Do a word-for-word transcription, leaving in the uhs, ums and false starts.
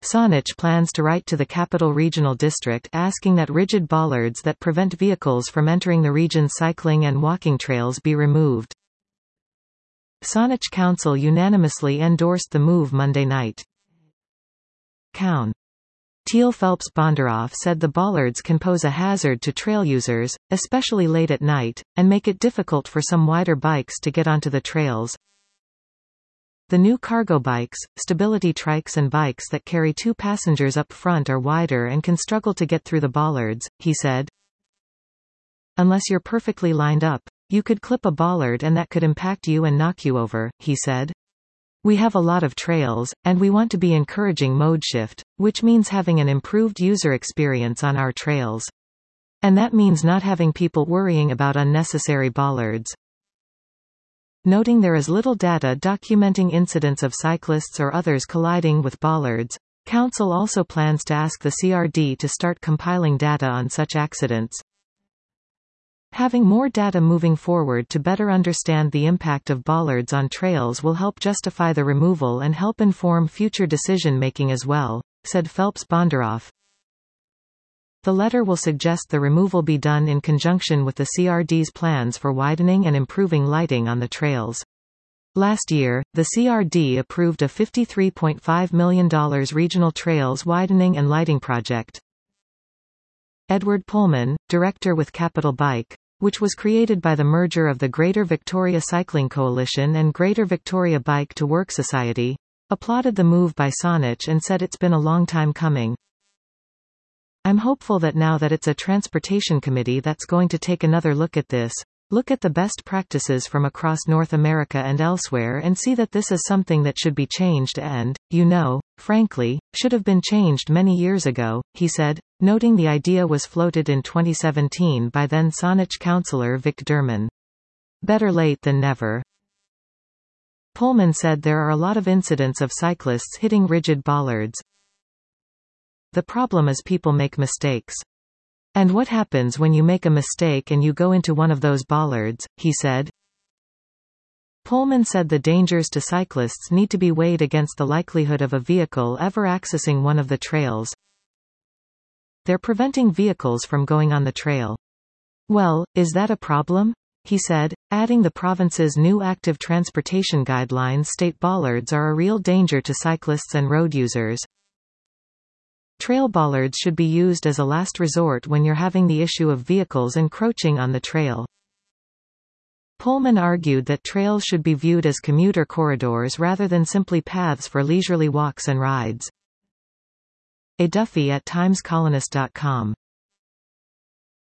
Saanich plans to write to the Capital Regional District asking that rigid bollards that prevent vehicles from entering the region's cycling and walking trails be removed. Saanich Council unanimously endorsed the move Monday night. Coun. Teal Phelps Bondaroff said the bollards can pose a hazard to trail users, especially late at night, and make it difficult for some wider bikes to get onto the trails. The new cargo bikes, stability trikes and bikes that carry two passengers up front are wider and can struggle to get through the bollards, he said. Unless you're perfectly lined up, you could clip a bollard and that could impact you and knock you over, he said. We have a lot of trails, and we want to be encouraging mode shift, which means having an improved user experience on our trails. And that means not having people worrying about unnecessary bollards. Noting there is little data documenting incidents of cyclists or others colliding with bollards, Council also plans to ask the C R D to start compiling data on such accidents. Having more data moving forward to better understand the impact of bollards on trails will help justify the removal and help inform future decision-making as well, said Phelps Bondaroff. The letter will suggest the removal be done in conjunction with the C R D's plans for widening and improving lighting on the trails. Last year, the C R D approved a fifty-three point five million dollars regional trails widening and lighting project. Edward Pullman, director with Capital Bike, which was created by the merger of the Greater Victoria Cycling Coalition and Greater Victoria Bike to Work Society, applauded the move by Saanich and said it's been a long time coming. I'm hopeful that now that it's a transportation committee that's going to take another look at this, look at the best practices from across North America and elsewhere and see that this is something that should be changed and, you know, frankly, should have been changed many years ago, he said, noting the idea was floated in twenty seventeen by then Saanich councillor Vic Durman. Better late than never. Pullman said there are a lot of incidents of cyclists hitting rigid bollards. The problem is people make mistakes. And what happens when you make a mistake and you go into one of those bollards, he said. Pullman said the dangers to cyclists need to be weighed against the likelihood of a vehicle ever accessing one of the trails. They're preventing vehicles from going on the trail. Well, is that a problem? He said, adding the province's new active transportation guidelines state bollards are a real danger to cyclists and road users. Trail bollards should be used as a last resort when you're having the issue of vehicles encroaching on the trail. Pullman argued that trails should be viewed as commuter corridors rather than simply paths for leisurely walks and rides. A Duffy at times colonist dot com